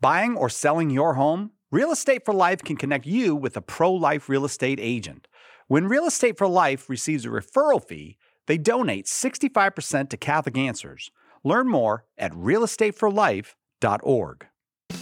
Buying or selling your home? Real Estate for Life can connect you with a pro-life real estate agent. When Real Estate for Life receives a referral fee, they donate 65% to Catholic Answers. Learn more at realestateforlife.org.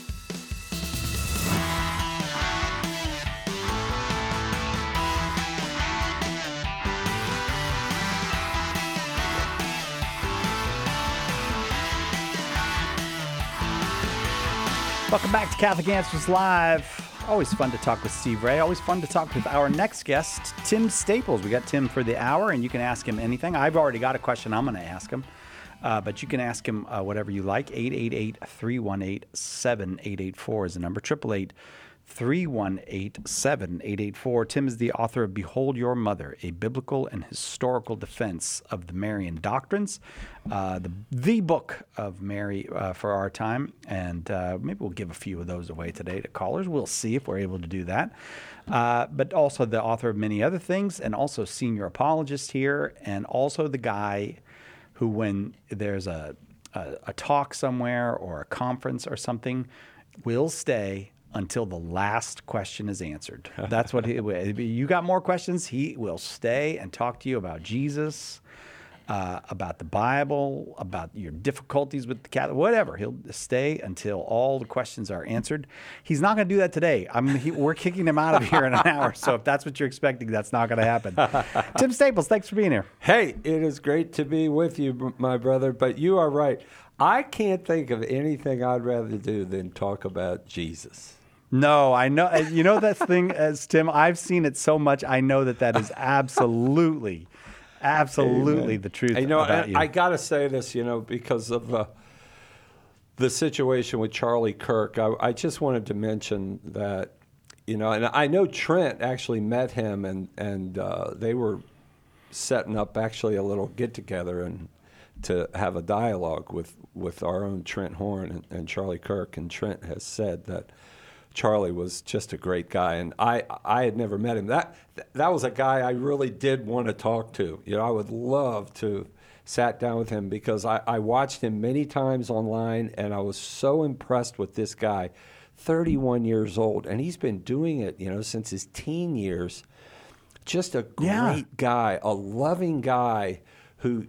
Welcome back to Catholic Answers Live. Always fun to talk with Steve Ray. Always fun to talk with our next guest, Tim Staples. We got Tim for the hour, and you can ask him anything. I've already got a question I'm going to ask him, but you can ask him whatever you like. 888-318-7884 is the number. 888-318-7884. Tim is the author of Behold Your Mother, a biblical and historical defense of the Marian doctrines, the book of Mary for our time. And maybe we'll give a few of those away today to callers. We'll see if we're able to do that. But also the author of many other things, and also senior apologist here, and also the guy who, when there's a talk somewhere or a conference or something, will stay until the last question is answered. That's what you got more questions, he will stay and talk to you about Jesus, about the Bible, about your difficulties with the Catholic, whatever. He'll stay until all the questions are answered. He's not going to do that today. We're kicking him out of here in an hour, so if that's what you're expecting, that's not going to happen. Tim Staples, thanks for being here. Hey, it is great to be with you, my brother, but you are right. I can't think of anything I'd rather do than talk about Jesus. No, I know. You know that thing, as Tim, I've seen it so much. I know that is absolutely Amen. The truth about you. I got to say this, because of the situation with Charlie Kirk. I just wanted to mention that, and I know Trent actually met him, and they were setting up actually a little get-together and to have a dialogue with our own Trent Horn and Charlie Kirk. And Trent has said that Charlie was just a great guy, and I had never met him. That was a guy I really did want to talk to. I would love to sat down with him, because I watched him many times online, and I was so impressed with this guy, 31 years old, and he's been doing it, since his teen years. Just a great guy, a loving guy who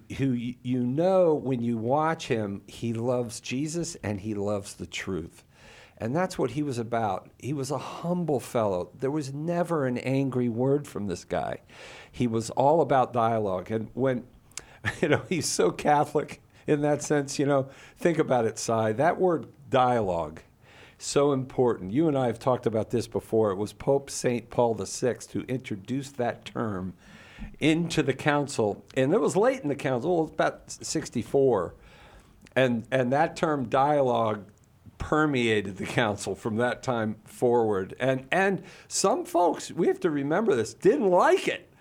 when you watch him, he loves Jesus and he loves the truth. And that's what he was about. He was a humble fellow. There was never an angry word from this guy. He was all about dialogue. And when, he's so Catholic in that sense, think about it, Si. That word dialogue, so important. You and I have talked about this before. It was Pope St. Paul VI who introduced that term into the council. And it was late in the council, it was about 64. And that term dialogue permeated the council from that time forward. And some folks, we have to remember this, didn't like it.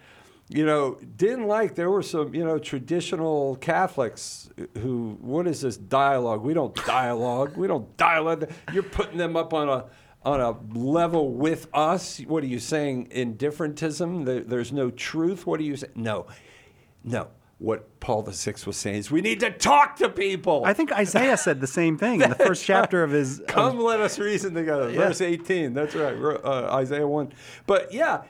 There were some, traditional Catholics who, what is this dialogue? We don't dialogue. We don't dialogue. You're putting them up on a level with us. What are you saying? Indifferentism? There's no truth? What are you saying? No. What Paul VI was saying is we need to talk to people. I think Isaiah said the same thing in the first chapter of his... Come, let us reason together. Yeah. Verse 18. That's right. Isaiah 1. But yeah,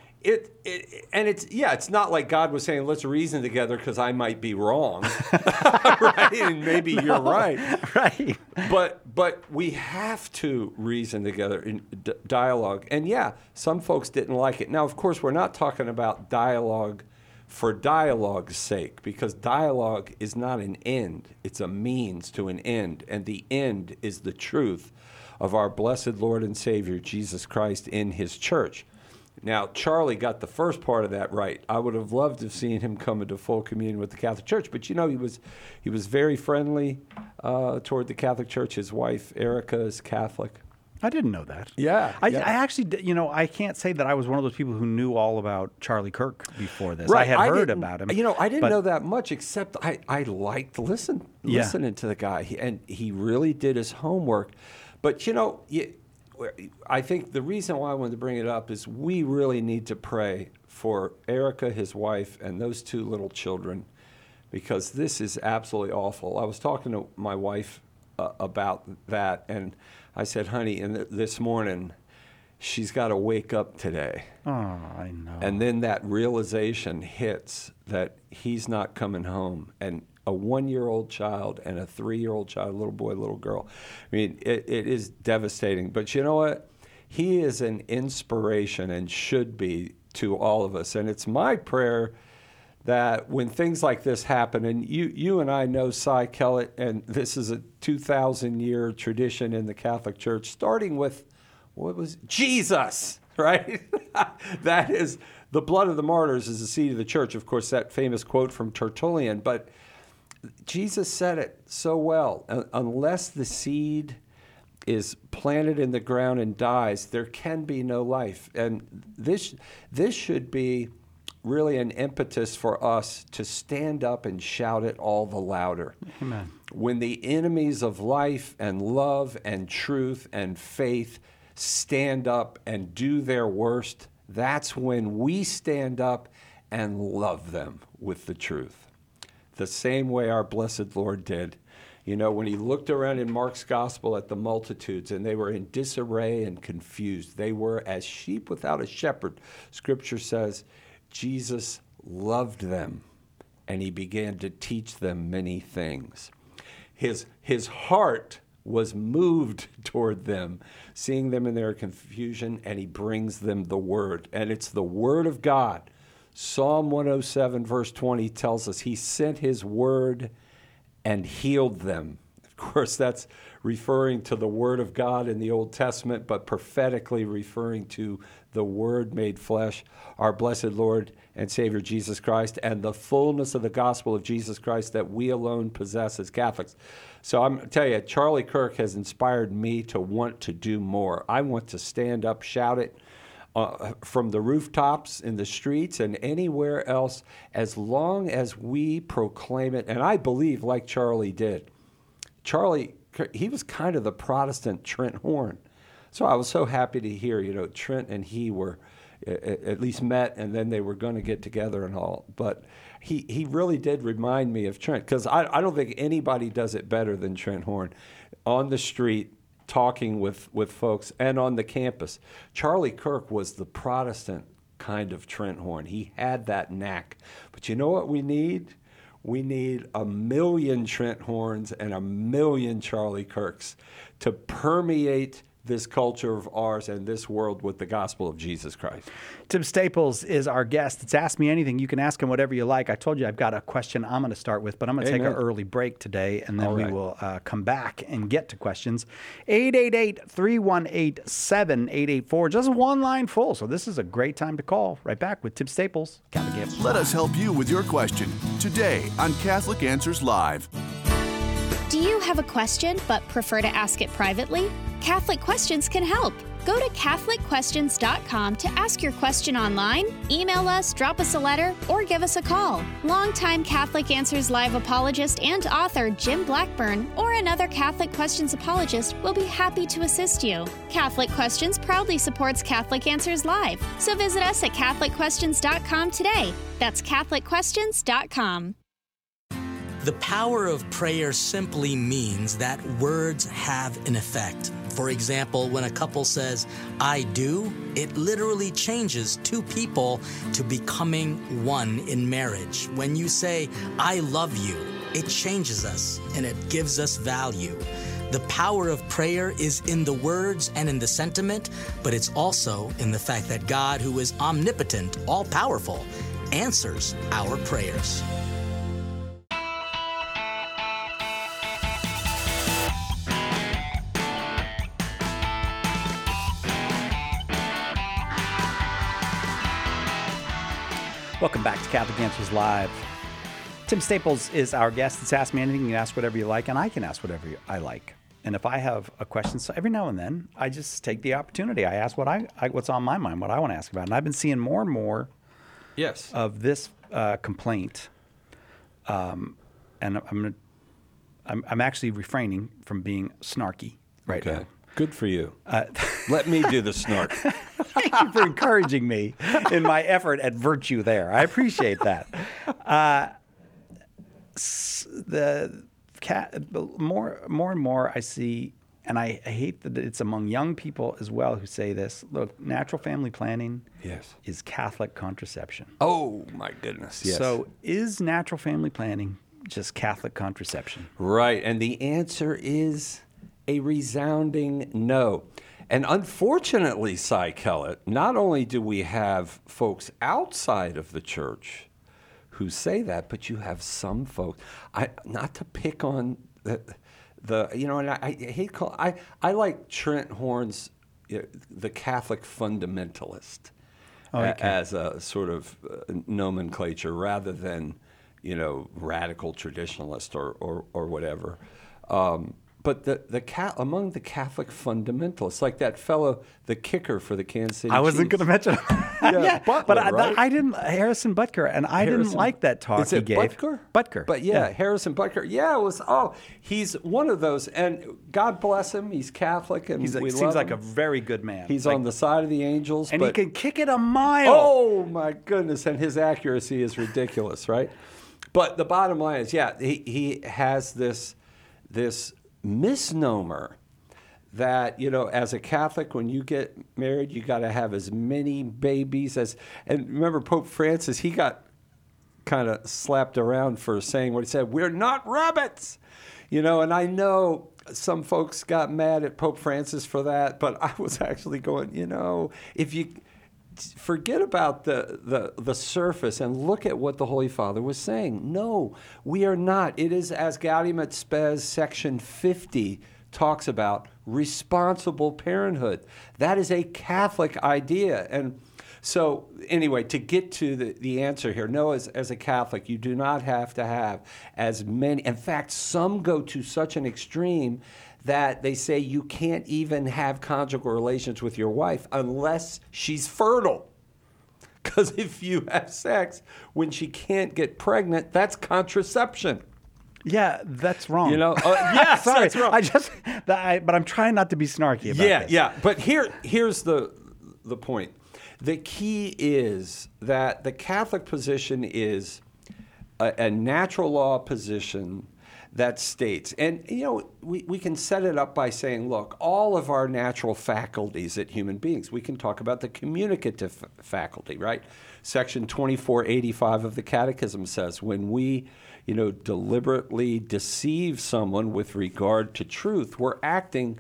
it's not like God was saying, let's reason together because I might be wrong. Right? And maybe you're right. Right. But we have to reason together in dialogue. And yeah, some folks didn't like it. Now, of course, we're not talking about dialogue for dialogue's sake, because dialogue is not an end. It's a means to an end. And the end is the truth of our blessed Lord and Savior, Jesus Christ, in his church. Now, Charlie got the first part of that right. I would have loved to have seen him come into full communion with the Catholic Church. But, he was very friendly toward the Catholic Church. His wife, Erica, is Catholic. I didn't know that. Yeah. I actually, I can't say that I was one of those people who knew all about Charlie Kirk before this. Right. I had heard about him. I didn't know that much, except I liked listening to the guy. And he really did his homework. But, I think the reason why I wanted to bring it up is we really need to pray for Erica, his wife, and those two little children, because this is absolutely awful. I was talking to my wife about that. And I said, honey, this morning, she's got to wake up today. Oh, I know. And then that realization hits that he's not coming home. And a 1-year-old child and a 3-year-old child, little boy, little girl. I mean, it is devastating. But you know what? He is an inspiration and should be to all of us. And it's my prayer that when things like this happen, and you and I know Cy Kellett, and this is a 2,000-year tradition in the Catholic Church, starting with, what was Jesus, right? That is, the blood of the martyrs is the seed of the church. Of course, that famous quote from Tertullian. But Jesus said it so well. Unless the seed is planted in the ground and dies, there can be no life. And this should be really an impetus for us to stand up and shout it all the louder. Amen. When the enemies of life and love and truth and faith stand up and do their worst, that's when we stand up and love them with the truth. The same way our blessed Lord did. You know, when he looked around in Mark's gospel at the multitudes and they were in disarray and confused, they were as sheep without a shepherd. Scripture says Jesus loved them and he began to teach them many things. His heart was moved toward them, seeing them in their confusion, and he brings them the word. And it's the word of God. Psalm 107 verse 20 tells us he sent his word and healed them. Of course, that's referring to the word of God in the Old Testament, but prophetically referring to the word made flesh, our blessed Lord and Savior Jesus Christ, and the fullness of the gospel of Jesus Christ that we alone possess as Catholics. So I'm tell you, Charlie Kirk has inspired me to want to do more. I want to stand up, shout it from the rooftops, in the streets, and anywhere else, as long as we proclaim it. And I believe, like Charlie did, Charlie, he was kind of the Protestant Trent Horn. So I was so happy to hear, you know, Trent and he were at least met, and then they were going to get together and all. But he really did remind me of Trent, because I don't think anybody does it better than Trent Horn on the street, talking with folks, and on the campus. Charlie Kirk was the Protestant kind of Trent Horn. He had that knack. But you know what we need? We need 1 million Trent Horns and 1 million Charlie Kirks to permeate this culture of ours and this world with the gospel of Jesus Christ. Tim Staples is our guest. It's Ask Me Anything. You can ask him whatever you like. I told you I've got a question I'm going to start with, but I'm going to take an early break today, and then we will come back and get to questions. 888-318-7884. Just one line full, so this is a great time to call. Right back with Tim Staples, Catholic Answers. Let us help you with your question today on Catholic Answers Live. Do you have a question but prefer to ask it privately? Catholic Questions can help. Go to CatholicQuestions.com to ask your question online, email us, drop us a letter, or give us a call. Longtime Catholic Answers Live apologist and author Jim Blackburn or another Catholic Questions apologist will be happy to assist you. Catholic Questions proudly supports Catholic Answers Live, so visit us at CatholicQuestions.com today. That's CatholicQuestions.com. The power of prayer simply means that words have an effect. For example, when a couple says, "I do," it literally changes two people to becoming one in marriage. When you say, "I love you," it changes us and it gives us value. The power of prayer is in the words and in the sentiment, but it's also in the fact that God, who is omnipotent, all-powerful, answers our prayers. Welcome back to Catholic Answers Live. Tim Staples is our guest. It's Ask Me Anything. You can ask whatever you like, and I can ask whatever I like. And if I have a question, so every now and then, I just take the opportunity. I ask what's on my mind, what I want to ask about. And I've been seeing more and more of this complaint. And I'm actually refraining from being snarky right now. Good for you. Let me do the snark. Thank you for encouraging me in my effort at virtue there. I appreciate that. The more and more I see, and I hate that it's among young people as well who say this. Look, natural family planning is Catholic contraception. Oh, my goodness. Yes. So is natural family planning just Catholic contraception? Right. And the answer is a resounding no. And unfortunately, Cy Kellett, not only do we have folks outside of the church who say that, but you have some folks, not to pick on the and I hate call, I like Trent Horn's the Catholic fundamentalist as a sort of nomenclature rather than radical traditionalist or whatever. But among the Catholic fundamentalists, like that fellow, the kicker for the Kansas City I wasn't going to mention him. Yeah, Butler, but right? I didn't, Harrison Butker, and I didn't like that talk Is it he gave. Butker? Butker. But Harrison Butker. Yeah, it was. Oh, he's one of those, and God bless him. He's Catholic, and we seems love like him. a very good man. He's on the side of the angels, and but, he can kick it a mile. Oh my goodness! And his accuracy is ridiculous, right? But the bottom line is, he has this misnomer that, as a Catholic, when you get married, you got to have as many babies and remember Pope Francis, he got kind of slapped around for saying what he said, we're not rabbits, and I know some folks got mad at Pope Francis for that, but I was actually going, if you forget about the surface and look at what the Holy Father was saying. No, we are not. It is, as Gaudium et Spes section 50 talks about, responsible parenthood. That is a Catholic idea. And so anyway, to get to the answer here, no, as a Catholic, you do not have to have as many. In fact, some go to such an extreme that they say you can't even have conjugal relations with your wife unless she's fertile. Because if you have sex when she can't get pregnant, that's contraception. Yeah, that's wrong. Yes, sorry. that's wrong. But I'm trying not to be snarky about this. Yeah. But here's the point. The key is that the Catholic position is a natural law position that states, and we can set it up by saying, look, all of our natural faculties at human beings, we can talk about the communicative faculty, right? Section 2485 of the Catechism says when we deliberately deceive someone with regard to truth, we're acting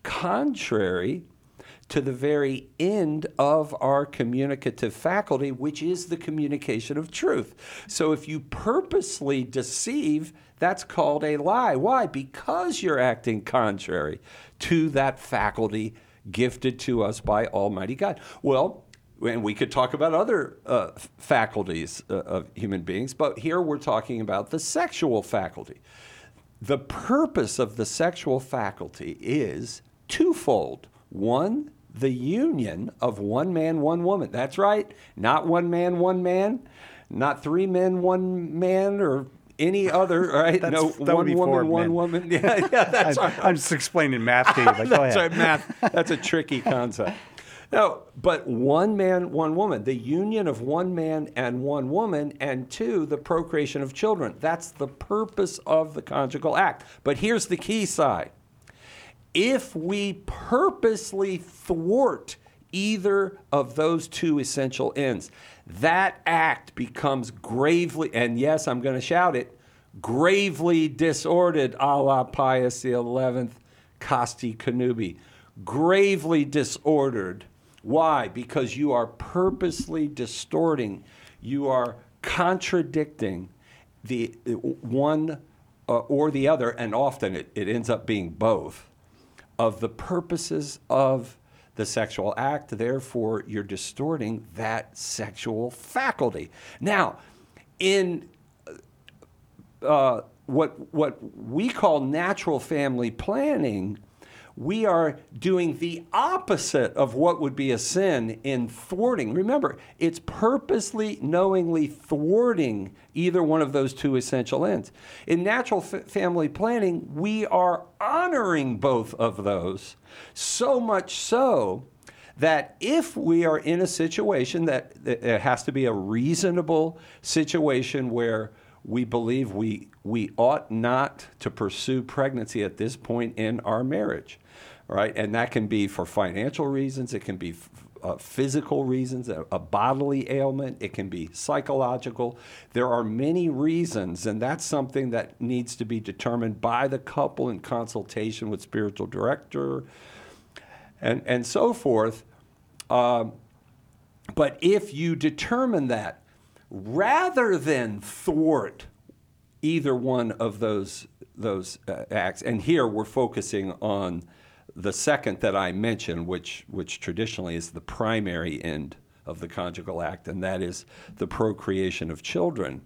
contrary to the very end of our communicative faculty, which is the communication of truth. So if you purposely deceive, that's called a lie. Why? Because you're acting contrary to that faculty gifted to us by Almighty God. Well, and we could talk about other faculties of human beings, but here we're talking about the sexual faculty. The purpose of the sexual faculty is twofold. One, the union of one man, one woman. That's right. Not one man, not three men, one man, or any other, right? That one woman, one woman. Yeah, that's right. I'm just explaining math to you. But go ahead. That's right, math. That's a tricky concept. No, but one man, one woman, the union of one man and one woman, and two, the procreation of children. That's the purpose of the conjugal act. But here's the key side. If we purposely thwart either of those two essential ends, that act becomes gravely, and yes, I'm going to shout it, gravely disordered, a la Pius XI, Casti Connubii. Gravely disordered. Why? Because you are purposely distorting, you are contradicting the one or the other, and often it ends up being both, of the purposes of the sexual act. Therefore, you're distorting that sexual faculty. Now, in what we call natural family planning, we are doing the opposite of what would be a sin in thwarting. Remember, it's purposely, knowingly thwarting either one of those two essential ends. In natural family planning, we are honoring both of those, so much so that if we are in a situation that it has to be a reasonable situation where we believe we ought not to pursue pregnancy at this point in our marriage, right? And that can be for financial reasons. It can be physical reasons, a bodily ailment. It can be psychological. There are many reasons, and that's something that needs to be determined by the couple in consultation with spiritual director and so forth. But if you determine that, rather than thwart either one of those acts, and here we're focusing on the second that I mentioned, which traditionally is the primary end of the conjugal act, and that is the procreation of children.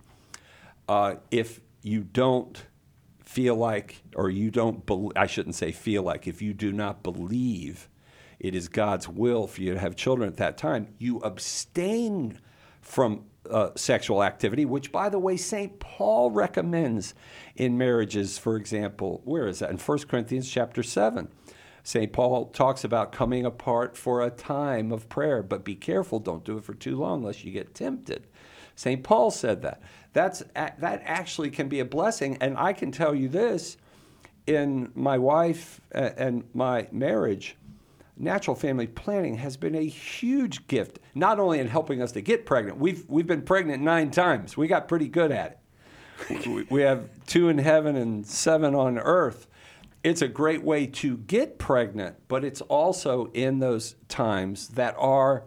If you don't feel like, or you don't, I shouldn't say feel like, if you do not believe it is God's will for you to have children at that time, you abstain from sexual activity, which, by the way, St. Paul recommends in marriages. For example, where is that? In 1 Corinthians chapter 7. St. Paul talks about coming apart for a time of prayer, but be careful, don't do it for too long lest you get tempted. St. Paul said that. That actually can be a blessing, and I can tell you this, in my wife and my marriage, natural family planning has been a huge gift, not only in helping us to get pregnant. We've been pregnant 9 times. We got pretty good at it. We have 2 in heaven and 7 on earth. It's a great way to get pregnant, but it's also in those times that are,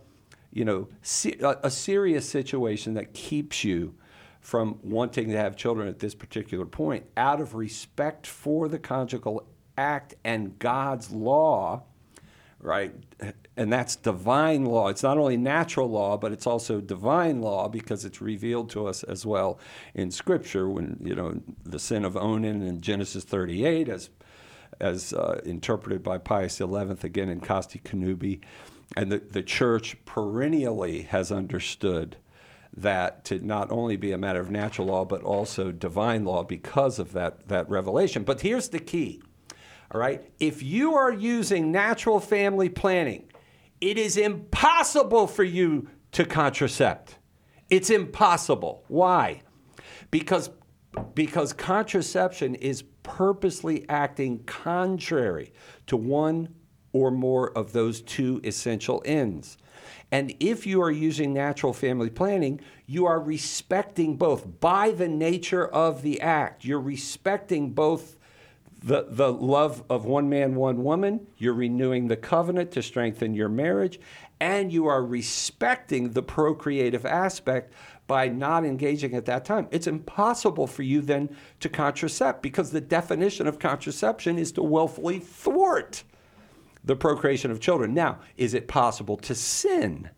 a serious situation that keeps you from wanting to have children at this particular point out of respect for the conjugal act and God's law, right? And that's divine law. It's not only natural law, but it's also divine law because it's revealed to us as well in Scripture when, the sin of Onan in Genesis 38 as interpreted by Pius XI, again in Casti Connubii. And the Church perennially has understood that to not only be a matter of natural law, but also divine law because of that revelation. But here's the key, all right? If you are using natural family planning, it is impossible for you to contracept. It's impossible. Why? Because contraception is purposely acting contrary to one or more of those 2 essential ends. And if you are using natural family planning, you are respecting both by the nature of the act. You're respecting both the love of one man, one woman. You're renewing the covenant to strengthen your marriage. And you are respecting the procreative aspect by not engaging at that time. It's impossible for you then to contracept because the definition of contraception is to willfully thwart the procreation of children. Now, is it possible to sin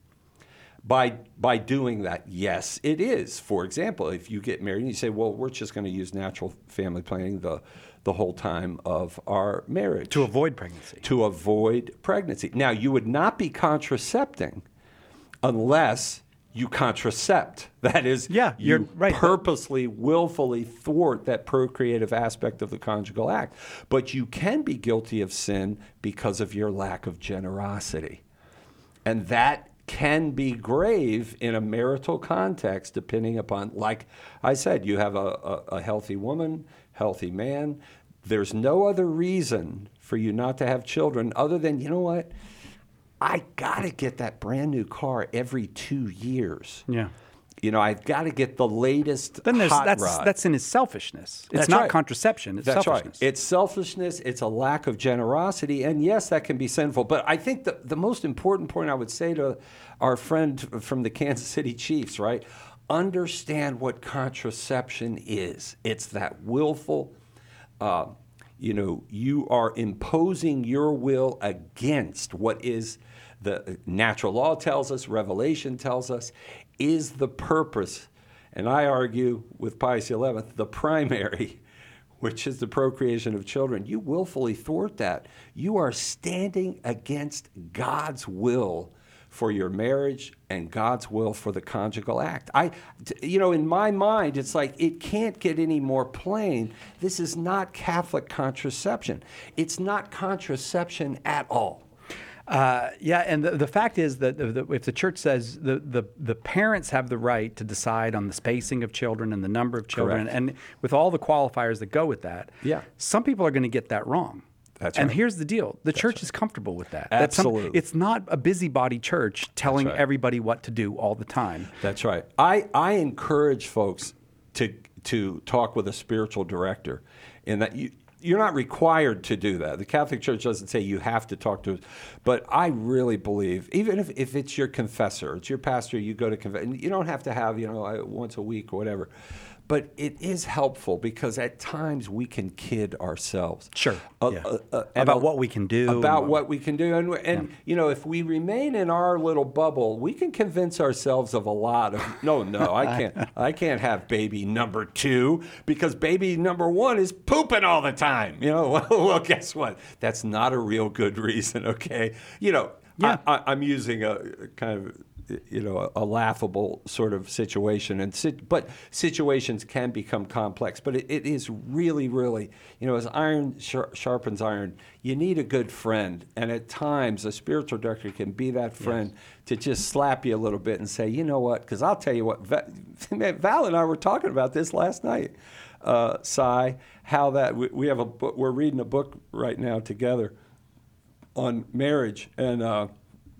by doing that? Yes, it is. For example, if you get married and you say, well, we're just going to use natural family planning the whole time of our marriage. To avoid pregnancy. To avoid pregnancy. Now, you would not be contracepting unless you contracept. That is, you're right. Purposely, willfully thwart that procreative aspect of the conjugal act. But you can be guilty of sin because of your lack of generosity. And that can be grave in a marital context, depending upon, like I said, you have a healthy woman, healthy man. There's no other reason for you not to have children other than, you know what? I got to get that brand new car every 2 years. Yeah. I've got to get the latest then hot rod. That's in his selfishness. It's That's not right. contraception. It's That's selfishness. Right. It's selfishness. It's a lack of generosity. And yes, that can be sinful. But I think the most important point I would say to our friend from the Kansas City Chiefs, right? Understand what contraception is. It's that willful, you are imposing your will against what is the natural law tells us, revelation tells us, is the purpose. And I argue with Pius XI, the primary, which is the procreation of children. You willfully thwart that. You are standing against God's will for your marriage and God's will for the conjugal act. In my mind, it's like it can't get any more plain. This is not Catholic contraception. It's not contraception at all. Yeah, and the fact is that if the church says the parents have the right to decide on the spacing of children and the number of children, Correct. and with all the qualifiers that go with that, Yeah. some people are going to get that wrong. That's and right. here's the deal: the church is comfortable with that. Absolutely. It's not a busybody church telling right. everybody what to do all the time. That's right. I encourage folks to talk with a spiritual director, in that you're not required to do that. The Catholic Church doesn't say you have to talk to us. But I really believe, even if it's your confessor, it's your pastor, you go to confess, and you don't have to have, once a week or whatever. But it is helpful because at times we can kid ourselves. Sure. Yeah. And About what we can do. About what we can do. And if we remain in our little bubble, we can convince ourselves of a lot of, no, I can't have baby number 2 because baby number 1 is pooping all the time. Well, guess what? That's not a real good reason, okay? Yeah. I'm using a kind of, a laughable sort of situation, but situations can become complex. But it is really, really, as iron sharpens iron, you need a good friend. And at times, a spiritual director can be that friend to just slap you a little bit and say, you know what? Because I'll tell you what, Val and I were talking about this last night, Cy, how that we have a book, we're reading a book right now together on marriage, and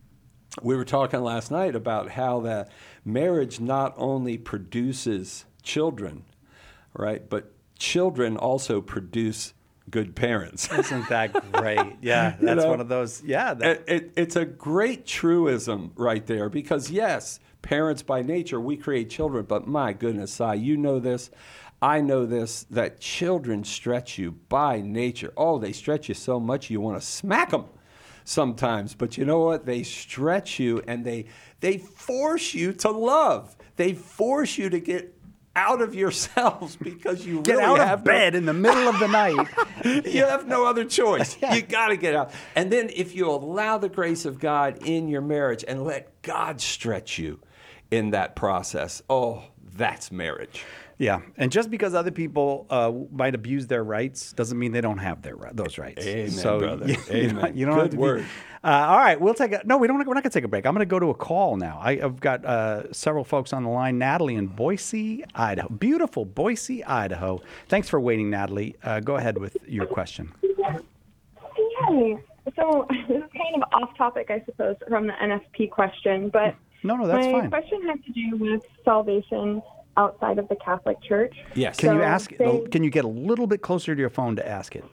we were talking last night about how that marriage not only produces children, right, but children also produce good parents. Isn't that great? Yeah, that's one of those. Yeah. It's a great truism right there because, yes, parents by nature, we create children, but my goodness, Si, you know this. I know this, that children stretch you by nature. Oh, they stretch you so much you want to smack them sometimes. But you know what? They stretch you and they force you to love. They force you to get out of yourselves because you Get really out have of bed in the middle of the night. You have no other choice. You got to get out. And then if you allow the grace of God in your marriage and let God stretch you in that process, oh, that's marriage. Yeah, and just because other people might abuse their rights doesn't mean they don't have those rights. Amen, brother. Amen. You don't Good have to word. All right, we'll take a. No, we're not going to take a break. I'm going to go to a call now. I've got several folks on the line. Natalie in Boise, Idaho. Beautiful Boise, Idaho. Thanks for waiting, Natalie. Go ahead with your question. Hey, so this is kind of off topic, I suppose, from the NFP question, but No, that's my fine. question has to do with salvation outside of the Catholic Church. Yes. Can you So, ask? Can you get a little bit closer to your phone to ask it?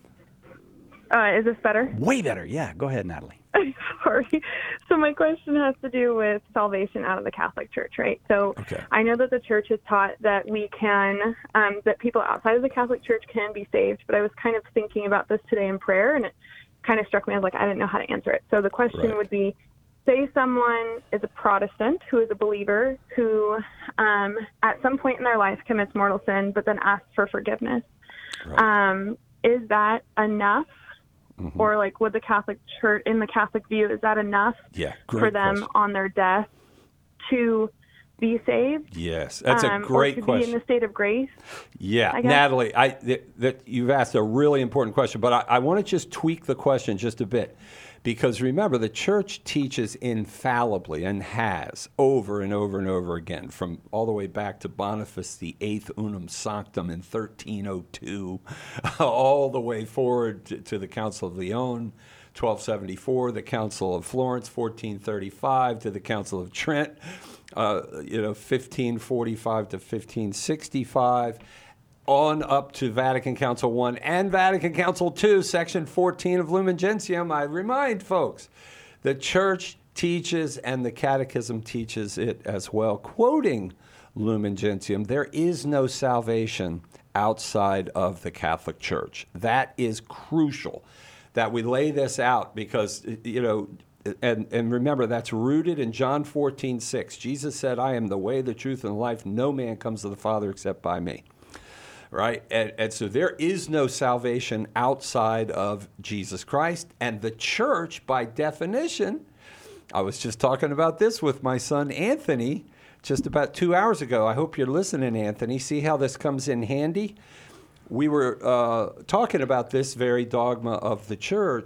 Is this better? Way better. Yeah. Go ahead, Natalie. Sorry. So my question has to do with salvation out of the Catholic Church, right? So Okay. I know that the Church has taught that we can, that people outside of the Catholic Church can be saved, but I was kind of thinking about this today in prayer, and it kind of struck me as like I didn't know how to answer it. So the question Right. would be, say someone is a Protestant who is a believer who at some point in their life commits mortal sin but then asks for forgiveness. Right. Is that enough? Or like would the Catholic Church, in the Catholic view, is that enough Yeah, for great them question. on their death to be saved? Yes, that's a or great to question. be in the state of grace? Yeah, I guess. Natalie, that you've asked a really important question, but I want to just tweak the question just a bit. Because remember, the Church teaches infallibly and has over and over and over again, from all the way back to Boniface VIII Unum Sanctum in 1302, all the way forward to the Council of Lyon, 1274, the Council of Florence, 1435, to the Council of Trent, 1545 to 1565. On up to Vatican Council I and Vatican Council II, Section 14 of Lumen Gentium. I remind folks, the Church teaches and the Catechism teaches it as well. Quoting Lumen Gentium, there is no salvation outside of the Catholic Church. That is crucial that we lay this out because, and remember, that's rooted in John 14:6. Jesus said, I am the way, the truth, and the life. No man comes to the Father except by me. Right? And so there is no salvation outside of Jesus Christ. And the Church, by definition, I was just talking about this with my son Anthony just about 2 hours ago. I hope you're listening, Anthony. See how this comes in handy? We were talking about this very dogma of the Church,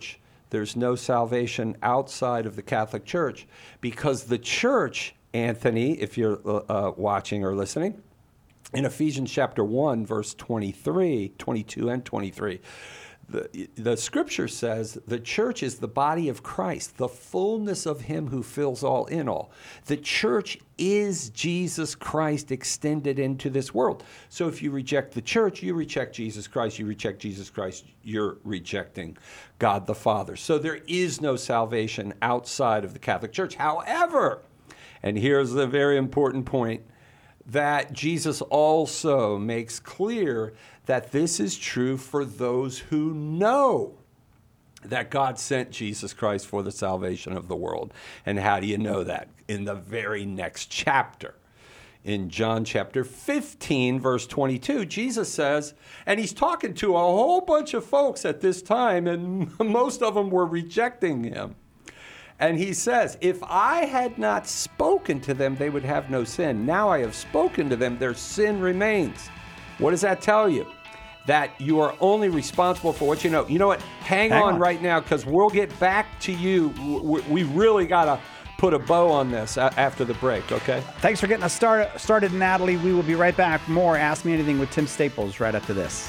There's no salvation outside of the Catholic Church, because the Church, Anthony, if you're watching or listening, in Ephesians chapter 1, verse 22 and 23, the Scripture says the church is the body of Christ, the fullness of him who fills all in all. The church is Jesus Christ extended into this world. So if you reject the church, you reject Jesus Christ. You reject Jesus Christ, you're rejecting God the Father. So there is no salvation outside of the Catholic Church. However, and here's the very important point, that Jesus also makes clear that this is true for those who know that God sent Jesus Christ for the salvation of the world. And how do you know that? In the very next chapter. In John chapter 15, verse 22, Jesus says, and he's talking to a whole bunch of folks at this time, and most of them were rejecting him. And he says, if I had not spoken to them, they would have no sin. Now I have spoken to them, their sin remains. What does that tell you? That you are only responsible for what you know. You know what? Hang on right now, because we'll get back to you. We really got to put a bow on this after the break, okay? Thanks for getting us started, Natalie. We will be right back. More Ask Me Anything with Tim Staples right after this.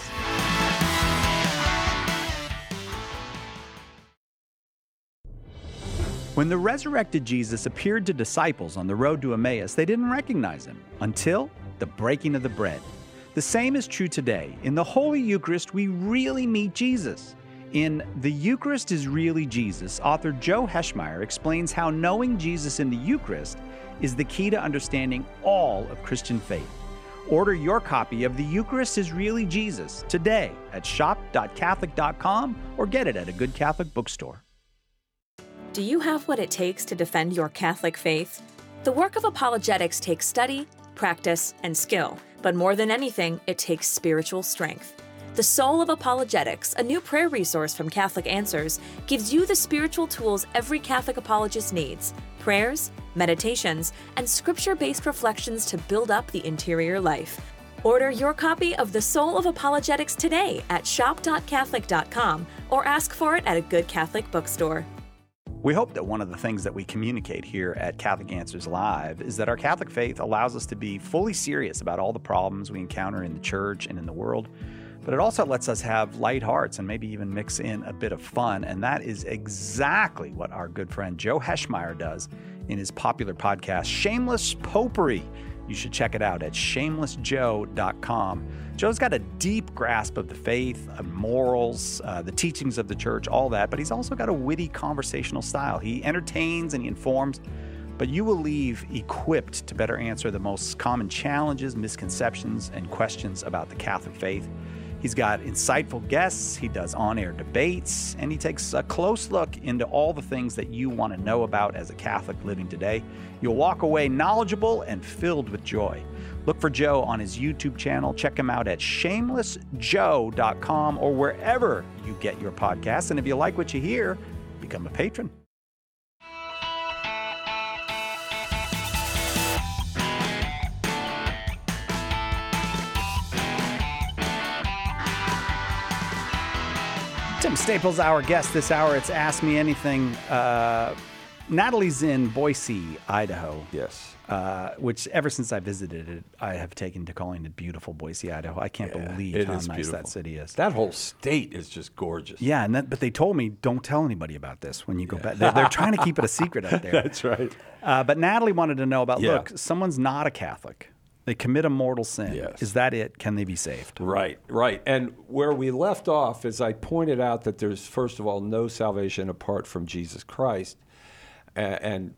When the resurrected Jesus appeared to disciples on the road to Emmaus, they didn't recognize him until the breaking of the bread. The same is true today. In the Holy Eucharist, we really meet Jesus. In The Eucharist is Really Jesus, author Joe Heschmeyer explains how knowing Jesus in the Eucharist is the key to understanding all of Christian faith. Order your copy of The Eucharist is Really Jesus today at shop.catholic.com or get it at a good Catholic bookstore. Do you have what it takes to defend your Catholic faith? The work of apologetics takes study, practice, and skill, but more than anything, it takes spiritual strength. The Soul of Apologetics, a new prayer resource from Catholic Answers, gives you the spiritual tools every Catholic apologist needs: prayers, meditations, and scripture-based reflections to build up the interior life. Order your copy of The Soul of Apologetics today at shop.catholic.com or ask for it at a good Catholic bookstore. We hope that one of the things that we communicate here at Catholic Answers Live is that our Catholic faith allows us to be fully serious about all the problems we encounter in the church and in the world, but it also lets us have light hearts and maybe even mix in a bit of fun, and that is exactly what our good friend Joe Heschmeyer does in his popular podcast, Shameless Popery. You should check it out at shamelessjoe.com. Joe's got a deep grasp of the faith, of morals, the teachings of the church, all that, but he's also got a witty conversational style. He entertains and he informs, but you will leave equipped to better answer the most common challenges, misconceptions, and questions about the Catholic faith. He's got insightful guests, he does on-air debates, and he takes a close look into all the things that you want to know about as a Catholic living today. You'll walk away knowledgeable and filled with joy. Look for Joe on his YouTube channel. Check him out at shamelessjoe.com or wherever you get your podcasts. And if you like what you hear, become a patron. Tim Staples, our guest this hour. It's Ask Me Anything. Natalie's in Boise, Idaho. Yes. Which ever since I visited it, I have taken to calling it beautiful Boise, Idaho. I can't believe how nice beautiful. That city is. That whole state is just gorgeous. Yeah, but they told me don't tell anybody about this when you go back. They're trying to keep it a secret out there. That's right. But Natalie wanted to know about, look, someone's not a Catholic. They commit a mortal sin. Yes. Is that it? Can they be saved? Right. And where we left off is I pointed out that there's, first of all, no salvation apart from Jesus Christ. And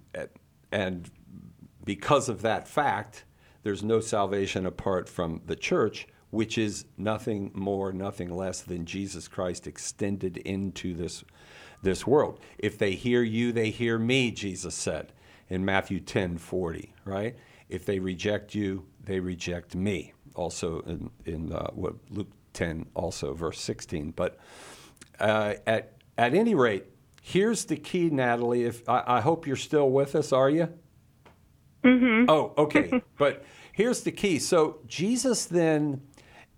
because of that fact, there's no salvation apart from the church, which is nothing more, nothing less than Jesus Christ extended into this world. If they hear you, they hear me, Jesus said in Matthew 10:40, right? If they reject you, they reject me. Also in Luke 10, also verse 16. But at any rate, here's the key, Natalie. If I hope you're still with us, are you? Mm-hmm. Oh, okay. But here's the key. So Jesus then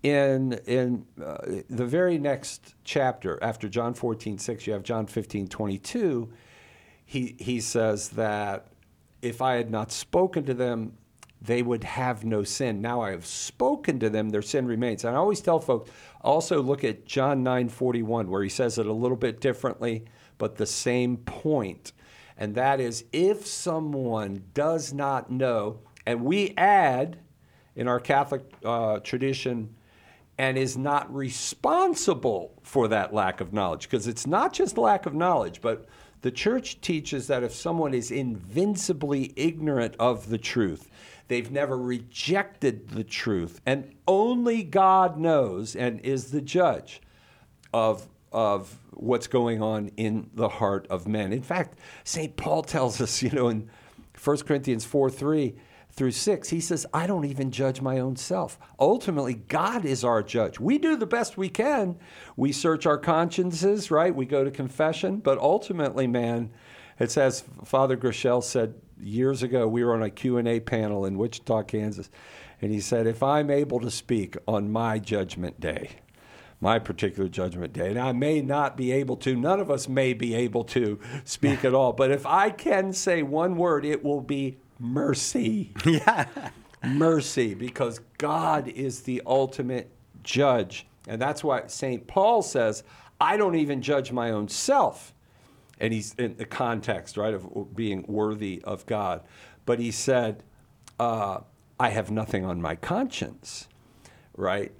in the very next chapter, after John 14:6, you have John 15:22. He says that if I had not spoken to them, they would have no sin. Now I have spoken to them, their sin remains. And I always tell folks, also look at John 9:41, where he says it a little bit differently, but the same point. And that is, if someone does not know, and we add in our Catholic tradition, and is not responsible for that lack of knowledge, because it's not just lack of knowledge, but the church teaches that if someone is invincibly ignorant of the truth, they've never rejected the truth, and only God knows and is the judge of what's going on in the heart of men. In fact, St. Paul tells us, in 1 Corinthians 4:3-6, he says, I don't even judge my own self. Ultimately, God is our judge. We do the best we can. We search our consciences, right? We go to confession. But ultimately, man, it's as Father Grishel said years ago, we were on a Q&A panel in Wichita, Kansas, and he said, if I'm able to speak on my judgment day, my particular judgment day, and I may not be able to, none of us may be able to speak at all, but if I can say one word, it will be mercy. Yeah. Mercy, because God is the ultimate judge. And that's why St. Paul says, I don't even judge my own self. And he's in the context, right, of being worthy of God. But he said, I have nothing on my conscience, right?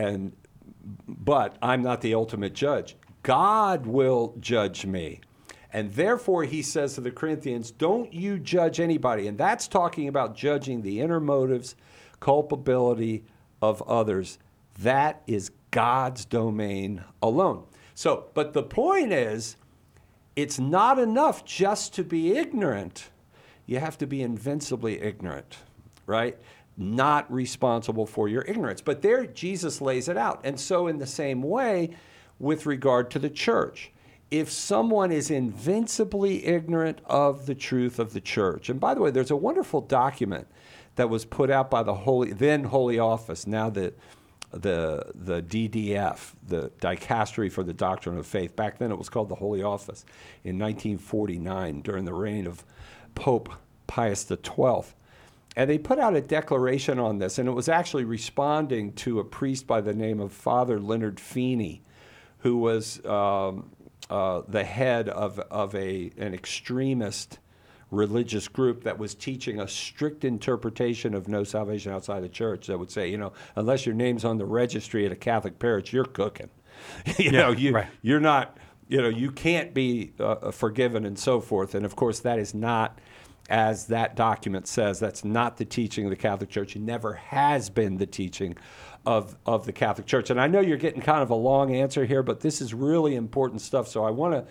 But I'm not the ultimate judge. God will judge me. And therefore, he says to the Corinthians, don't you judge anybody. And that's talking about judging the inner motives, culpability of others. That is God's domain alone. So, but the point is, it's not enough just to be ignorant. You have to be invincibly ignorant, right? Not responsible for your ignorance. But there, Jesus lays it out. And so in the same way, with regard to the church, if someone is invincibly ignorant of the truth of the church, and by the way, there's a wonderful document that was put out by the then Holy Office, now the DDF, the Dicastery for the Doctrine of Faith. Back then it was called the Holy Office in 1949 during the reign of Pope Pius XII. And they put out a declaration on this, and it was actually responding to a priest by the name of Father Leonard Feeney, who was the head of an extremist religious group that was teaching a strict interpretation of no salvation outside the church that would say, unless your name's on the registry at a Catholic parish, you're cooking. You're not, you can't be forgiven and so forth. And of course, that is not, as that document says, that's not the teaching of the Catholic Church. It never has been the teaching of the Catholic Church. And I know you're getting kind of a long answer here, but this is really important stuff. So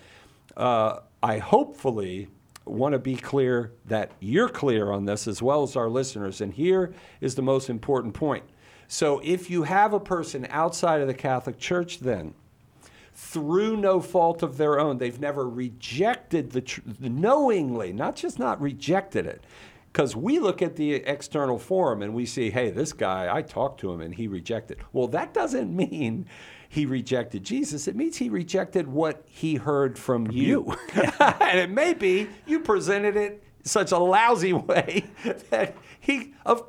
I hopefully want to be clear that you're clear on this as well as our listeners. And here is the most important point. So if you have a person outside of the Catholic Church, then through no fault of their own, they've never rejected the knowingly, not just not rejected it. Because we look at the external form and we see, hey, this guy, I talked to him and he rejected. Well, that doesn't mean he rejected Jesus. It means he rejected what he heard from you. And it may be you presented it in such a lousy way that he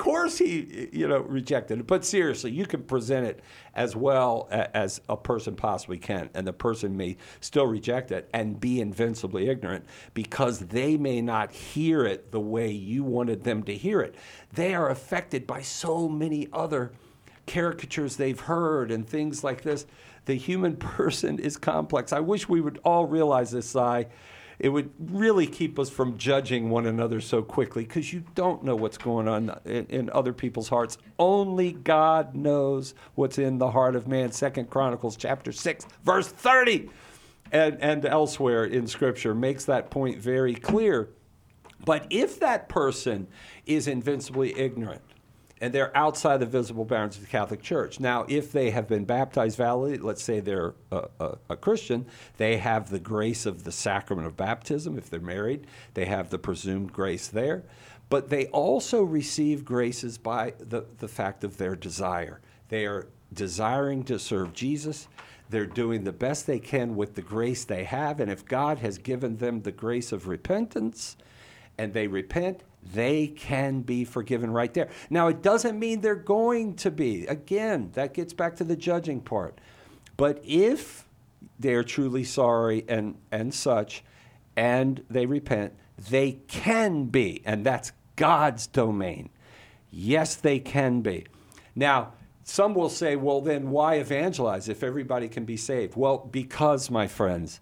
rejected it. But seriously, you can present it as well as a person possibly can, and the person may still reject it and be invincibly ignorant because they may not hear it the way you wanted them to hear it. They are affected by so many other caricatures they've heard and things like this. The human person is complex. I wish we would all realize this, Si. It would really keep us from judging one another so quickly because you don't know what's going on in other people's hearts. Only God knows what's in the heart of man. 2 Chronicles chapter 6, verse 30, and elsewhere in Scripture makes that point very clear. But if that person is invincibly ignorant, and they're outside the visible bounds of the Catholic Church. Now, if they have been baptized validly, let's say they're a Christian, they have the grace of the sacrament of baptism. If they're married, they have the presumed grace there. But they also receive graces by the fact of their desire. They are desiring to serve Jesus. They're doing the best they can with the grace they have. And if God has given them the grace of repentance and they repent, they can be forgiven right there. Now, it doesn't mean they're going to be. Again, that gets back to the judging part. But if they're truly sorry and such, and they repent, they can be. And that's God's domain. Yes, they can be. Now, some will say, well, then why evangelize if everybody can be saved? Well, because, my friends,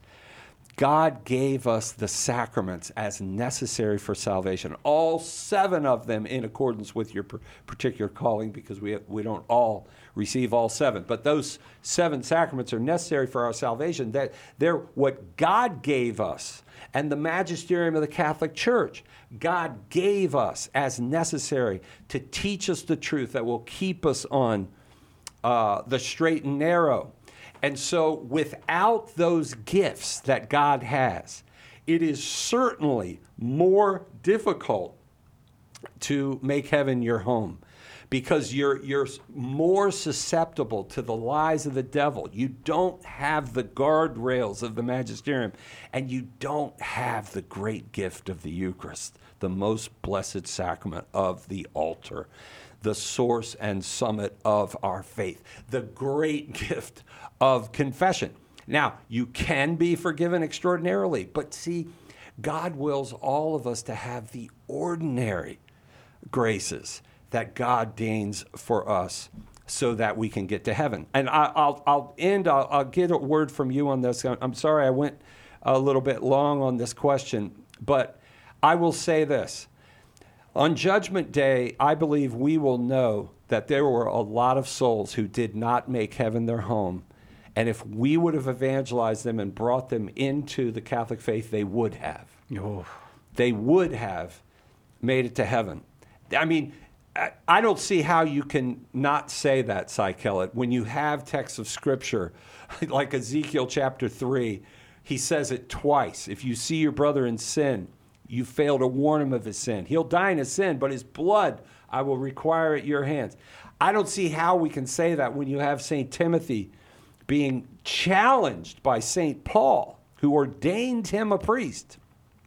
God gave us the sacraments as necessary for salvation. All 7 of them in accordance with your particular calling, because we don't all receive all 7. But those 7 sacraments are necessary for our salvation. That they're what God gave us. And the magisterium of the Catholic Church, God gave us as necessary to teach us the truth that will keep us on the straight and narrow. And so without those gifts that God has, it is certainly more difficult to make heaven your home, because you're more susceptible to the lies of the devil. You don't have the guardrails of the magisterium, and you don't have the great gift of the Eucharist, the most blessed sacrament of the altar, the source and summit of our faith, the great gift of confession. Now, you can be forgiven extraordinarily, but see, God wills all of us to have the ordinary graces that God deigns for us so that we can get to heaven. And I'll get a word from you on this. I'm sorry I went a little bit long on this question, but I will say this. On Judgment Day, I believe we will know that there were a lot of souls who did not make heaven their home. And if we would have evangelized them and brought them into the Catholic faith, they would have. Oh. They would have made it to heaven. I mean, I don't see how you can not say that, Cy Kellett, when you have texts of Scripture, like Ezekiel chapter 3, he says it twice. If you see your brother in sin, you fail to warn him of his sin. He'll die in his sin, but his blood I will require at your hands. I don't see how we can say that when you have St. Timothy being challenged by St. Paul, who ordained him a priest.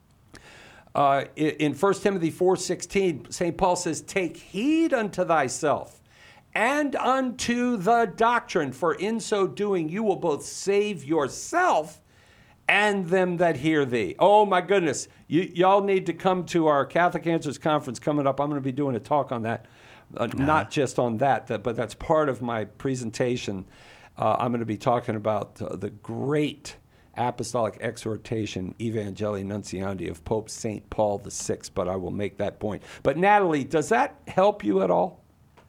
In 1 Timothy 4:16, St. Paul says, "Take heed unto thyself and unto the doctrine, for in so doing you will both save yourself and them that hear thee." Oh, my goodness. Y'all need to come to our Catholic Answers Conference coming up. I'm going to be doing a talk on that. Not just on that, but that's part of my presentation. I'm going to be talking about the great apostolic exhortation, Evangelii Nuntiandi, of Pope St. Paul VI, but I will make that point. But Natalie, does that help you at all?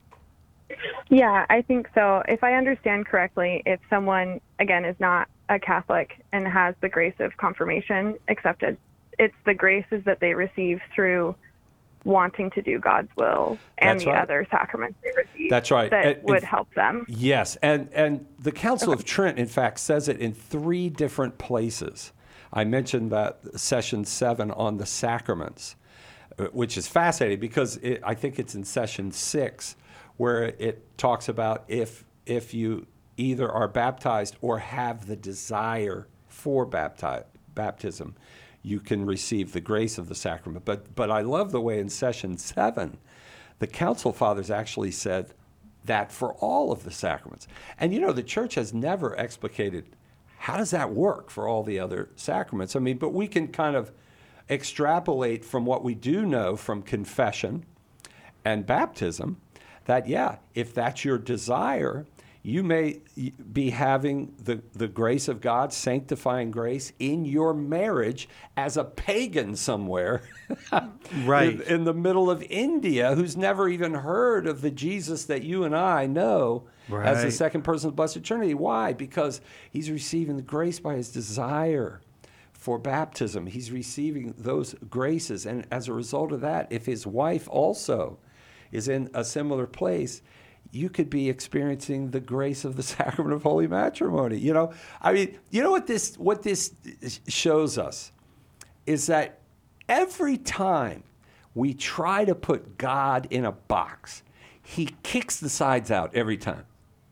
Yeah, I think so. If I understand correctly, if someone, again, is not a Catholic and has the grace of confirmation accepted, it's the graces that they receive through wanting to do God's will and the other sacraments they receive. That's right. That would help them. Yes, and the Council of Trent, in fact, says it in 3 different places. I mentioned that session 7 on the sacraments, which is fascinating because I think it's in session 6 where it talks about if you either are baptized or have the desire for baptism, you can receive the grace of the sacrament. But I love the way in session 7, the Council Fathers actually said that for all of the sacraments. And you know, the Church has never explicated how does that work for all the other sacraments. I mean, but we can kind of extrapolate from what we do know from confession and baptism that, yeah, if that's your desire, you may be having the grace of God, sanctifying grace, in your marriage as a pagan somewhere Right. in the middle of India who's never even heard of the Jesus that you and I know as the Right. second person of the Blessed Trinity. Why? Because he's receiving the grace by his desire for baptism. He's receiving those graces. And as a result of that, if his wife also is in a similar place, you could be experiencing the grace of the sacrament of holy matrimony. You know, I mean, you know what this shows us is that every time we try to put God in a box, he kicks the sides out every time.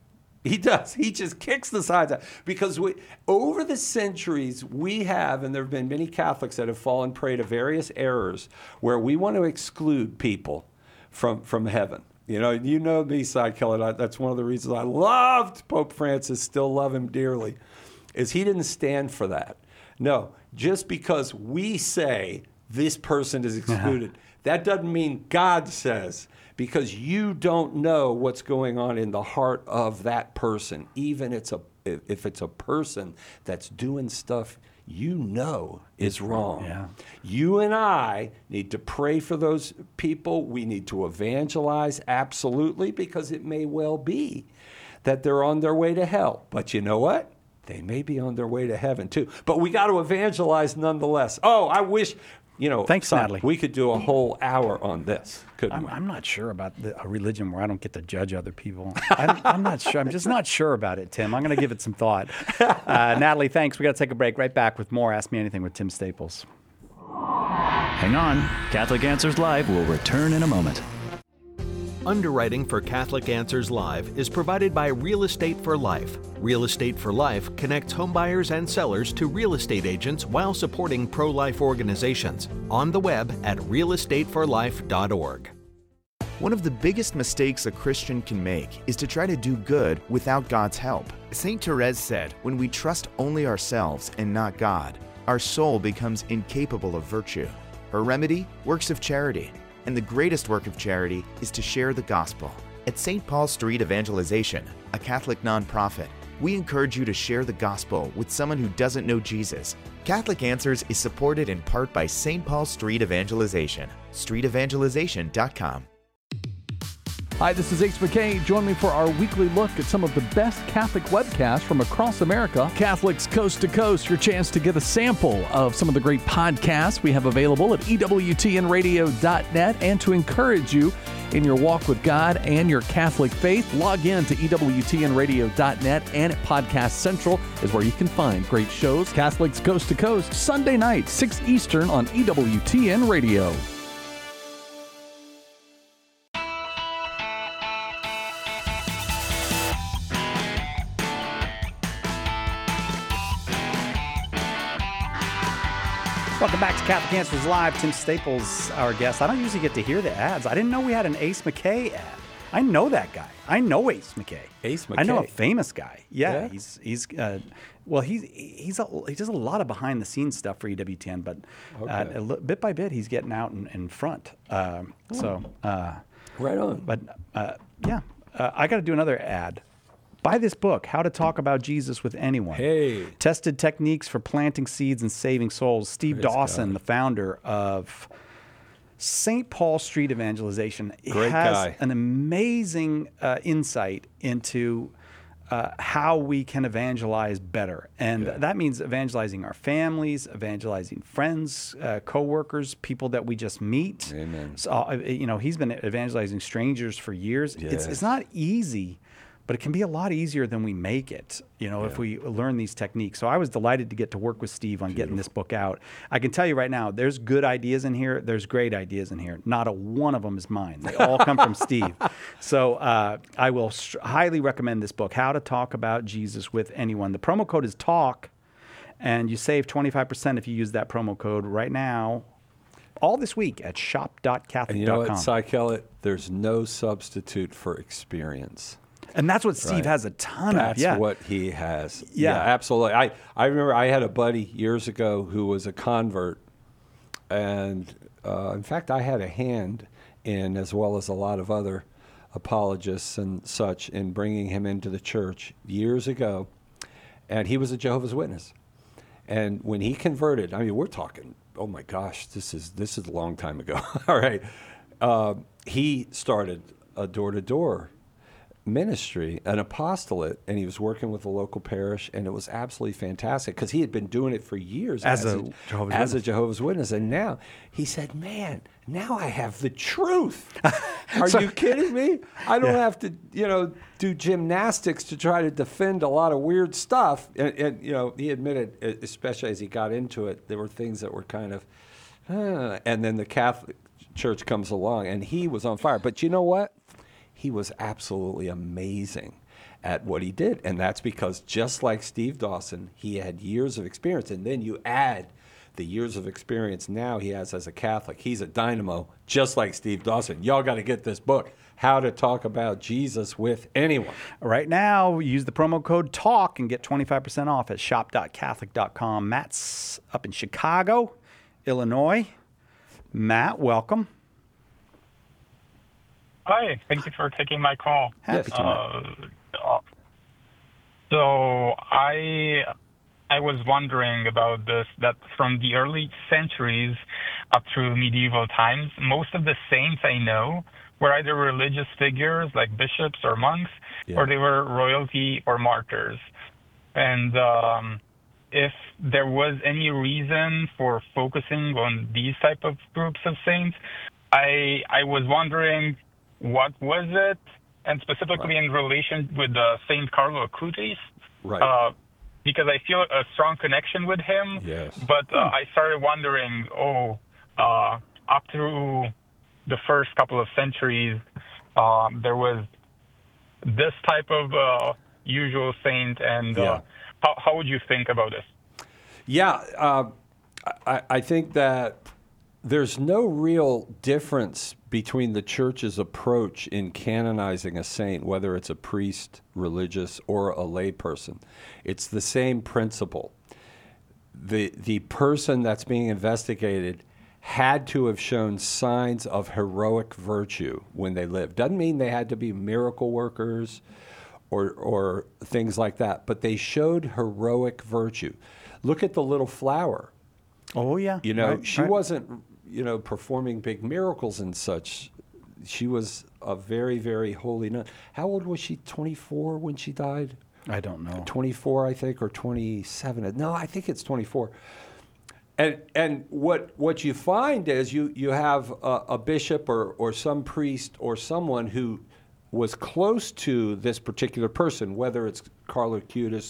He does. He just kicks the sides out. Because over the centuries, we have, and there have been many Catholics that have fallen prey to various errors where we want to exclude people from heaven. You know me, Cy Kellett. That's one of the reasons I loved Pope Francis, still love him dearly, is he didn't stand for that. No, just because we say this person is excluded, that doesn't mean God says, because you don't know what's going on in the heart of that person, even if it's a person that's doing stuff is wrong. Yeah. You and I need to pray for those people. We need to evangelize, absolutely, because it may well be that they're on their way to hell. But you know what? They may be on their way to heaven, too. But we got to evangelize nonetheless. Oh, I wish... Thanks, Natalie. We could do a whole hour on this, couldn't we? I'm not sure about a religion where I don't get to judge other people. I'm not sure. I'm just not sure about it, Tim. I'm going to give it some thought. Natalie, thanks. We got to take a break. Right back with more Ask Me Anything with Tim Staples. Hang on. Catholic Answers Live will return in a moment. Underwriting for Catholic Answers Live is provided by Real Estate for Life. Real Estate for Life connects homebuyers and sellers to real estate agents while supporting pro-life organizations. On the web at realestateforlife.org. One of the biggest mistakes a Christian can make is to try to do good without God's help. St. Therese said, "When we trust only ourselves and not God, our soul becomes incapable of virtue." Her remedy? Works of charity. And the greatest work of charity is to share the gospel. At St. Paul Street Evangelization, a Catholic nonprofit, we encourage you to share the gospel with someone who doesn't know Jesus. Catholic Answers is supported in part by St. Paul Street Evangelization, streetevangelization.com. Hi, this is Ace McKay. Join me for our weekly look at some of the best Catholic webcasts from across America. Catholics Coast to Coast, your chance to get a sample of some of the great podcasts we have available at EWTNradio.net, and to encourage you in your walk with God and your Catholic faith. Log in to EWTNradio.net, and at Podcast Central is where you can find great shows. Catholics Coast to Coast, Sunday night, 6 Eastern on EWTN Radio. Welcome back to Catholic Answers Live. Tim Staples, our guest. I don't usually get to hear the ads. I didn't know we had an Ace McKay ad. I know that guy. I know Ace McKay. Ace McKay. I know a famous guy. Yeah. Yeah? He does a lot of behind the scenes stuff for EWTN, but bit by bit he's getting out in front. Right on. But I got to do another ad. Buy this book, How to Talk About Jesus with Anyone. Hey. Tested techniques for planting seeds and saving souls. Steve Dawson, the founder of St. Paul Street Evangelization, Great has guy. an amazing insight into how we can evangelize better. And that means evangelizing our families, evangelizing friends, coworkers, people that we just meet. Amen. So, he's been evangelizing strangers for years. Yes. It's not easy, but it can be a lot easier than we make it, if we learn these techniques. So I was delighted to get to work with Steve on getting this book out. I can tell you right now, there's good ideas in here. There's great ideas in here. Not a one of them is mine. They all come from Steve. So I will highly recommend this book, How to Talk About Jesus with Anyone. The promo code is TALK, and you save 25% if you use that promo code right now, all this week at shop.catholic.com. And you know what, Cy Kellett? There's no substitute for experience. And that's what Steve has a ton of. That's what he has. Yeah. Absolutely. I remember I had a buddy years ago who was a convert. And in fact, I had a hand in, as well as a lot of other apologists and such, in bringing him into the church years ago. And he was a Jehovah's Witness. And when he converted, I mean, we're talking, oh my gosh, this is a long time ago. All right. He started a door-to-door ministry, an apostolate, and he was working with the local parish, and it was absolutely fantastic because he had been doing it for years as a Jehovah's Witness. And now he said, man, now I have the truth. Are you kidding me? I don't have to, do gymnastics to try to defend a lot of weird stuff. And he admitted, especially as he got into it, there were things that were kind of, and then the Catholic Church comes along, and he was on fire. But you know what? He was absolutely amazing at what he did. And that's because, just like Steve Dawson, he had years of experience. And then you add the years of experience now he has as a Catholic. He's a dynamo, just like Steve Dawson. Y'all got to get this book, How to Talk About Jesus with Anyone. Right now, use the promo code TALK and get 25% off at shop.catholic.com. Matt's up in Chicago, Illinois. Matt, welcome. Hi, thank you for taking my call. Happy to. So I was wondering about this, that from the early centuries up through medieval times, most of the saints I know were either religious figures like bishops or monks, or they were royalty or martyrs. And if there was any reason for focusing on these type of groups of saints, I was wondering, what was it? And specifically in relation with Saint Carlo Acutis. Right. Because I feel a strong connection with him. Yes. But I started wondering, up through the first couple of centuries, there was this type of usual saint, and how would you think about this? Yeah, I think that there's no real difference between the church's approach in canonizing a saint, whether it's a priest, religious, or a lay person. It's the same principle. The person that's being investigated had to have shown signs of heroic virtue when they lived. Doesn't mean they had to be miracle workers or things like that, but they showed heroic virtue. Look at the little flower. Oh, yeah. She wasn't, performing big miracles and such. She was a very, very holy nun. How old was she? 24 when she died? I don't know. 24, I think, or 27. No, I think it's 24. And what you find is you have a bishop or some priest or someone who was close to this particular person, whether it's Carlo Acutis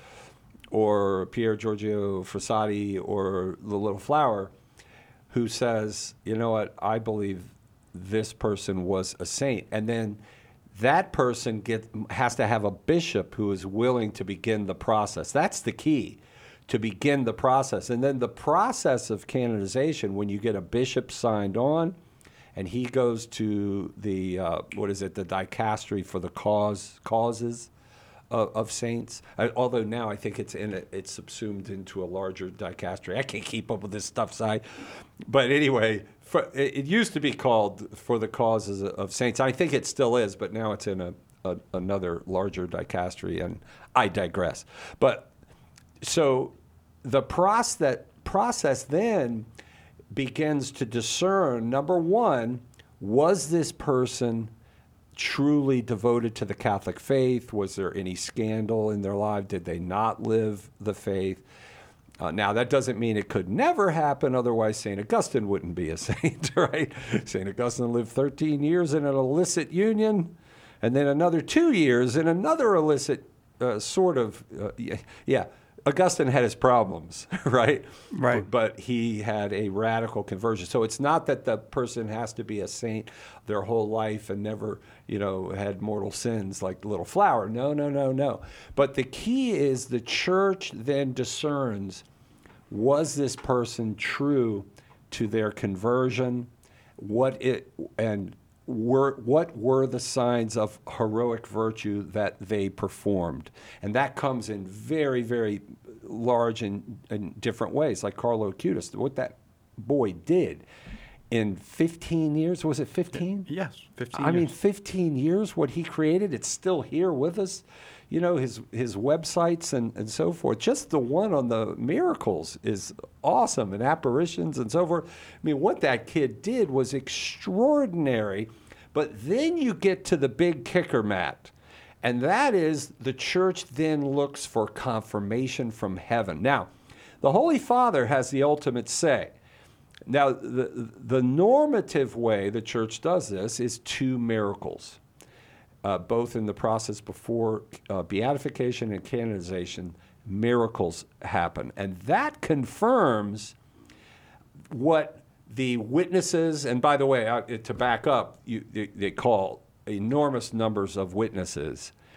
or Pier Giorgio Frassati or the Little Flower, who says, you know what, I believe this person was a saint. And then that person has to have a bishop who is willing to begin the process. That's the key, to begin the process. And then the process of canonization, when you get a bishop signed on, and he goes to the, the dicastery for the causes of saints. Although now I think it's subsumed into a larger dicastery. I can't keep up with this stuff, Si. But anyway, it used to be called For the Causes of Saints. I think it still is, but now it's in another larger dicastery, and I digress. But so the process then begins to discern, number one, was this person truly devoted to the Catholic faith? Was there any scandal in their life? Did they not live the faith? Now, that doesn't mean it could never happen. Otherwise, St. Augustine wouldn't be a saint, right? St. Augustine lived 13 years in an illicit union and then another 2 years in another illicit Augustine had his problems, right? Right. But he had a radical conversion. So it's not that the person has to be a saint their whole life and never, had mortal sins like the Little Flower. No. But the key is the church then discerns, was this person true to their conversion? What were the signs of heroic virtue that they performed? And that comes in very, very large and different ways, like Carlo Acutis, what that boy did in 15 years. Was it 15? Yes, 15 I years. mean, 15 years, what he created, it's still here with us. His websites and so forth. Just the one on the miracles is awesome, and apparitions and so forth. I mean, what that kid did was extraordinary. But then you get to the big kicker, Matt, and that is the church then looks for confirmation from heaven. Now, the Holy Father has the ultimate say. Now, the normative way the church does this is 2 miracles. Both in the process before beatification and canonization, miracles happen. And that confirms what the witnesses, and by the way, to back up, they call enormous numbers of witnesses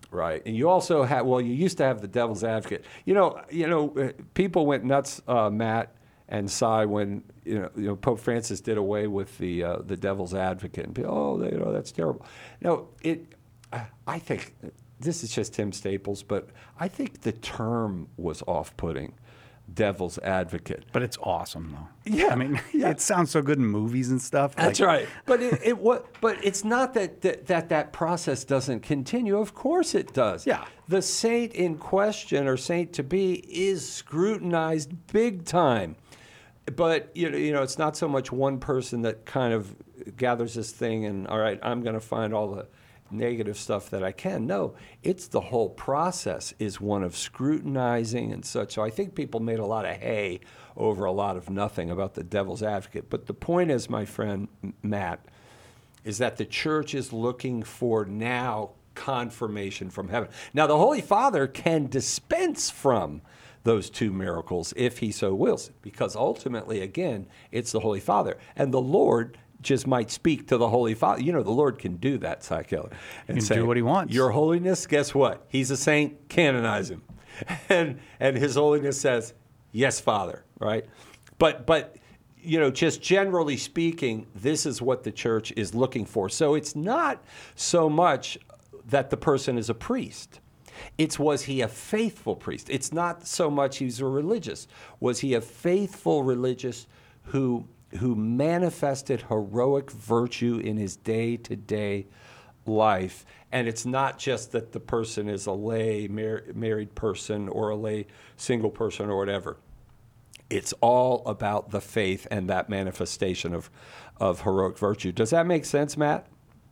Right, and you also have. Well, you used to have the devil's advocate. People went nuts, Matt and Cy, when Pope Francis did away with the devil's advocate, and people, that's terrible. No, I think this is just Tim Staples, but I think the term was off-putting. Devil's advocate, but it's awesome though. Yeah, I mean, it sounds so good in movies and stuff. That's right. But but it's not that process doesn't continue. Of course it does. Yeah. The saint in question or saint to be is scrutinized big time. But it's not so much one person that kind of gathers this thing and, all right, I'm going to find all the negative stuff that I can. No, it's the whole process is one of scrutinizing and such. So I think people made a lot of hay over a lot of nothing about the devil's advocate. But the point is, my friend Matt, is that the church is looking for now confirmation from heaven. Now, the Holy Father can dispense from those two miracles if he so wills, because ultimately, again, it's the Holy Father. And the Lord just might speak to the Holy Father. The Lord can do that, Cy Keller. And he can do what he wants. Your Holiness, guess what? He's a saint, canonize him. And His Holiness says, yes, Father, right? But just generally speaking, this is what the church is looking for. So it's not so much that the person is a priest. It's, was he a faithful priest? It's not so much he's a religious. Was he a faithful religious who manifested heroic virtue in his day-to-day life? And it's not just that the person is a lay married person or a lay single person or whatever. It's all about the faith and that manifestation of heroic virtue. Does that make sense, Matt?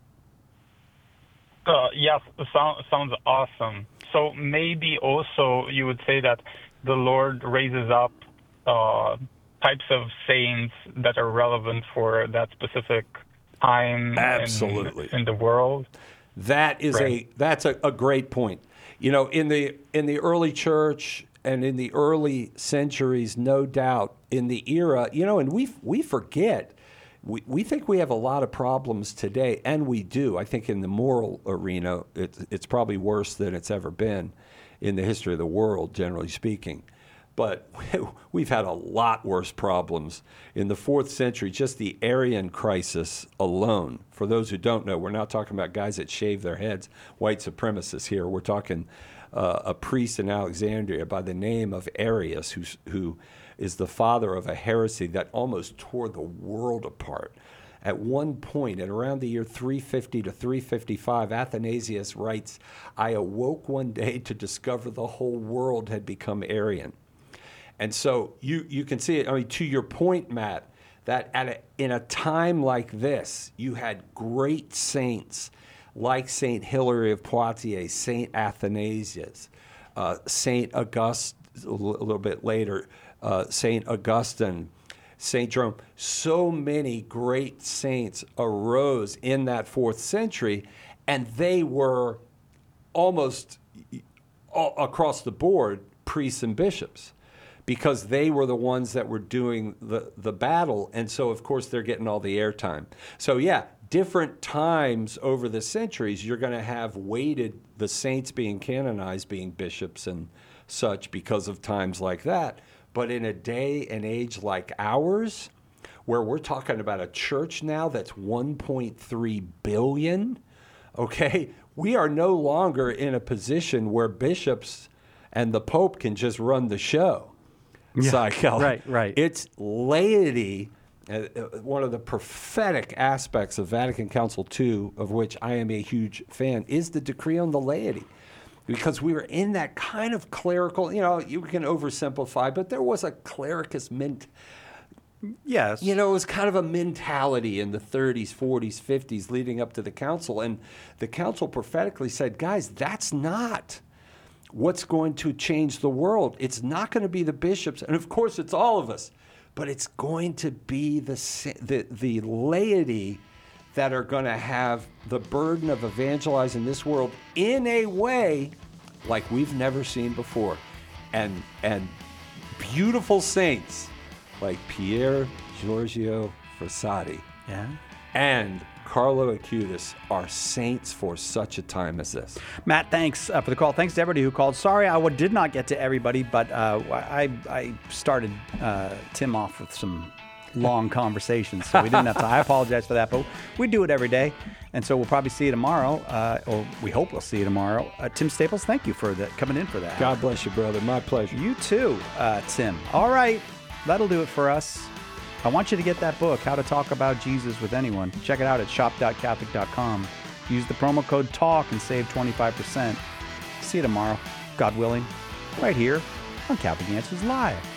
Yes, sounds awesome. So maybe also you would say that the Lord raises up types of saints that are relevant for that specific time. Absolutely. In the world. That is that's a great point. In the early church and in the early centuries, no doubt, in the era, and we forget. We think we have a lot of problems today, and we do. I think in the moral arena, it's probably worse than it's ever been in the history of the world, generally speaking. But we've had a lot worse problems. In the 4th century, just the Arian crisis alone, for those who don't know, we're not talking about guys that shave their heads, white supremacists here. We're talking a priest in Alexandria by the name of Arius, who is the father of a heresy that almost tore the world apart. At one point, at around the year 350 to 355, Athanasius writes, I awoke one day to discover the whole world had become Arian. And so you can see it. I mean, to your point, Matt, that in a time like this, you had great saints like St. Hilary of Poitiers, St. Athanasius, St. Augustine, a little bit later, St. Augustine, St. Jerome. So many great saints arose in that 4th century, and they were almost across the board priests and bishops, because they were the ones that were doing the battle. And so, of course, they're getting all the airtime. So, yeah, different times over the centuries, you're going to have weighted the saints being canonized, being bishops and such because of times like that. But in a day and age like ours, where we're talking about a church now that's 1.3 billion, okay, we are no longer in a position where bishops and the Pope can just run the show. Yeah, right. It's laity. One of the prophetic aspects of Vatican Council II, of which I am a huge fan, is the decree on the laity. Because we were in that kind of clerical, you can oversimplify, but there was a clericus Yes. It was kind of a mentality in the 30s, 40s, 50s leading up to the council. And the council prophetically said, guys, that's not what's going to change the world. It's not going to be the bishops. And of course, it's all of us. But it's going to be the laity that are going to have the burden of evangelizing this world in a way like we've never seen before. And beautiful saints like Pier Giorgio Frassati Yeah. and Carlo Acutis are saints for such a time as this. Matt, thanks for the call. Thanks to everybody who called. Sorry I did not get to everybody, but I started Tim off with some long conversations, so we didn't have time. I apologize for that, but we do it every day, and so we'll probably see you tomorrow, or we hope we'll see you tomorrow. Tim Staples, thank you for coming in for that. God bless you, brother. My pleasure. You too, Tim. All right, that'll do it for us. I want you to get that book, How to Talk About Jesus with Anyone. Check it out at shop.catholic.com. Use the promo code TALK and save 25%. See you tomorrow, God willing, right here on Catholic Answers Live.